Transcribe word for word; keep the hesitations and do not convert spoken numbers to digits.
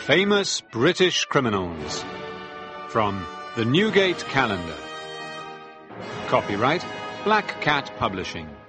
Famous British Criminals from the Newgate Calendar. Copyright Black Cat Publishing.